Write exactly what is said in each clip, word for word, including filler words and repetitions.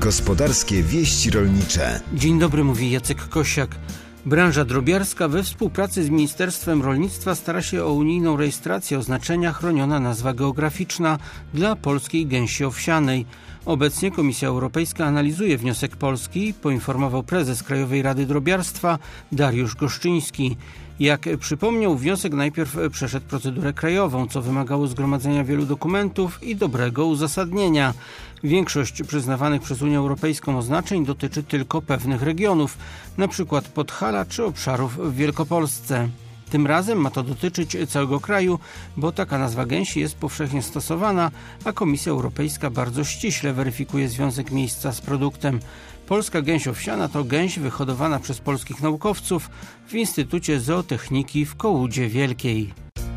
Gospodarskie wieści rolnicze. Dzień dobry, mówi Jacek Kosiak. Branża drobiarska we współpracy z Ministerstwem Rolnictwa stara się o unijną rejestrację oznaczenia chroniona nazwa geograficzna dla polskiej gęsi owsianej. Obecnie Komisja Europejska analizuje wniosek Polski, poinformował prezes Krajowej Rady Drobiarstwa Dariusz Goszczyński. Jak przypomniał, wniosek najpierw przeszedł procedurę krajową, co wymagało zgromadzenia wielu dokumentów i dobrego uzasadnienia. Większość przyznawanych przez Unię Europejską oznaczeń dotyczy tylko pewnych regionów, np. Podhala czy obszarów w Wielkopolsce. Tym razem ma to dotyczyć całego kraju, bo taka nazwa gęsi jest powszechnie stosowana, a Komisja Europejska bardzo ściśle weryfikuje związek miejsca z produktem. Polska gęś owsiana to gęś wyhodowana przez polskich naukowców w Instytucie Zootechniki w Kołudzie Wielkiej.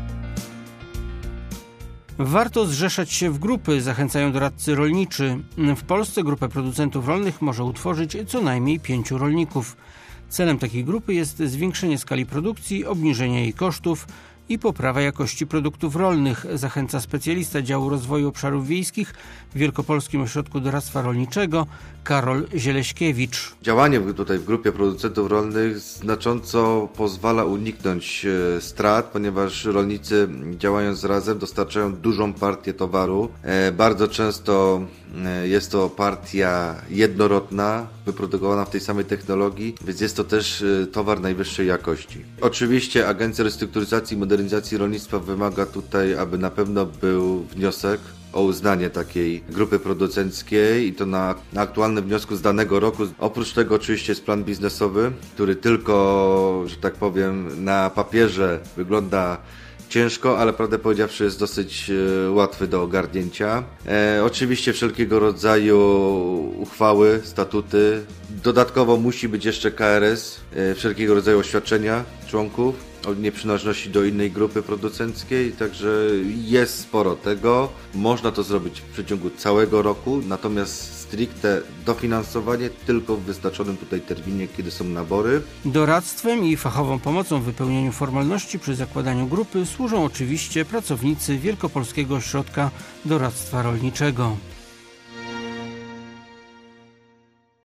Warto zrzeszać się w grupy, zachęcają doradcy rolniczy. W Polsce grupę producentów rolnych może utworzyć co najmniej pięciu rolników. Celem takiej grupy jest zwiększenie skali produkcji, obniżenie jej kosztów i poprawa jakości produktów rolnych, zachęca specjalista działu rozwoju obszarów wiejskich w Wielkopolskim Ośrodku Doradztwa Rolniczego Karol Zieleśkiewicz. Działanie tutaj w grupie producentów rolnych znacząco pozwala uniknąć strat, ponieważ rolnicy działając razem dostarczają dużą partię towaru. Bardzo często jest to partia jednorodna, wyprodukowana w tej samej technologii, więc jest to też towar najwyższej jakości. Oczywiście Agencja Restrukturyzacji i Modernizacji Rolnictwa wymaga tutaj, aby na pewno był wniosek o uznanie takiej grupy producenckiej i to na, na aktualnym wniosku z danego roku. Oprócz tego oczywiście jest plan biznesowy, który tylko, że tak powiem, na papierze wygląda ciężko, ale prawdę powiedziawszy jest dosyć e, łatwy do ogarnięcia. E, oczywiście wszelkiego rodzaju uchwały, statuty. Dodatkowo musi być jeszcze K R S, e, wszelkiego rodzaju oświadczenia członków o nieprzynależności do innej grupy producenckiej, także jest sporo tego. Można to zrobić w przeciągu całego roku, natomiast stricte dofinansowanie tylko w wyznaczonym tutaj terminie, kiedy są nabory. Doradztwem i fachową pomocą w wypełnieniu formalności przy zakładaniu grupy służą oczywiście pracownicy Wielkopolskiego Ośrodka Doradztwa Rolniczego.